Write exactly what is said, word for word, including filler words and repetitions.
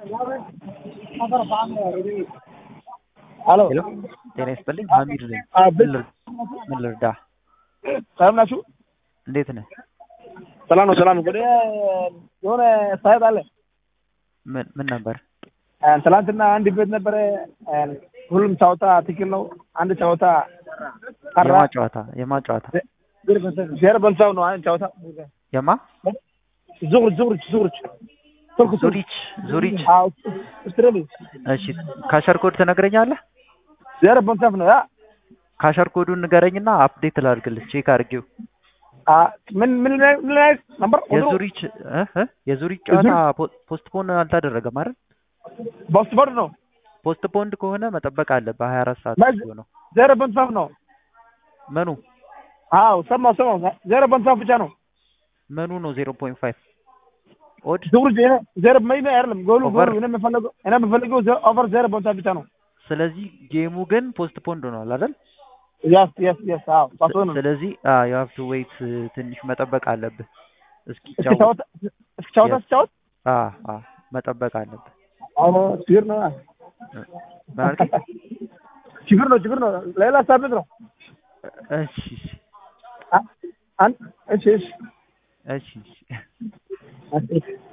ሄሎ ሄሎ ጤና ይስጥልኝ ሀሚድ ነኝ አቤት ምን ልርዳህ ሰላም ናችሁ እንዴት ነህ ሰላም ነው ሰላም ወደ የሆነ ሳይት አለ ምን ምን ነበር ትናንትና አንድ ቤት ነበረ ሁሉም ጨዋታ ትክክል ነው አንድ ጨዋታ ቀረ የማ ጨዋታ የማ ጨዋታ ዜሮ በንሳው ነው አንድ ጨዋታ የማ ዙር ዙር ዙር ዙሪች ዙሪች አዎ ስትረሊ እሺ ካሸር ኮድ ትነግረኛለህ ዜሮ በንሳው ነው ያ ካሸር ኮዱን ንገረኝና አፕዴት ላድርግልህ ቼክ አድርጌው አ ምን ምን ምን ላይ ነበር የዙሪች እ የዙሪች ጨዋታ ፖስትፖን አልተደረገም አይደል ፖስትፖን ነው ፖስትፖንድ ከሆነ መጠበቅ አለብህ ሀያ አራት ሰዓት ነው ዜሮ በንሳው ነው መኑ አዎ ሰማው ሰማው ዜሮ በንሳው ብቻ ነው መኑ ነው ዜሮ ነጥብ አምስት ኦድ ዙር ዜሮ ዜሮ ማይነ አይደለም ጎሉ ጎሉ እኔ የምፈልገው እኔ የምፈልገው ኦቨር ዜሮ በንሳው ብቻ ነው ስለዚህ ጌሙ ግን ፖስትፖንድ ሆኗል አይደል yes yes yes አዎ ፓስፖርት ስለዚህ አ you have to wait ትንሽ መጠበቅ አለብህ እስኪ ቻውታ እስኪ ቻውታ ቻውታ አ አ መጠበቅ አለብህ አዎ ችግር ነው ማለት ችግር ነው ችግር ነው ሌላ ሳምንት ነው እሺ አን እሺ እሺ እሺ እሺ